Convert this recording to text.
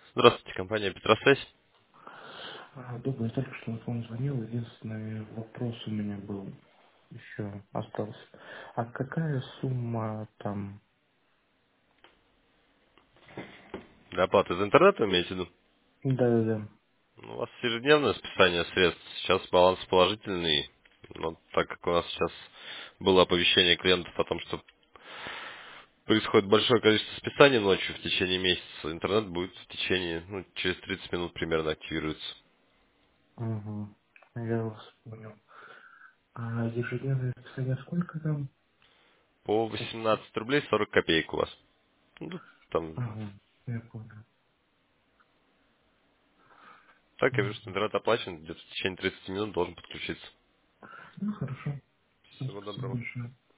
Здравствуйте, компания Петросвязь. Добрый, я только что вам звонил. Единственный вопрос у меня был еще остался. А какая сумма там? Для оплаты из интернета имеете в виду? Да-да-да. Ну, у вас ежедневное списание средств. Сейчас баланс положительный. Но так как у нас сейчас было оповещение клиентов о том, что происходит большое количество списаний ночью в течение месяца, интернет будет в течение, через 30 минут примерно активируется. Угу. Я вас понял. А ежедневное списание сколько там? По Сейчас. 18 рублей 40 копеек у вас. Ну, там, Ага, я понял. так я вижу, что Мгм. интернет оплачен, где-то в течение 30 минут должен подключиться. Ну, хорошо. Всё, Всего спасибо доброго. большое.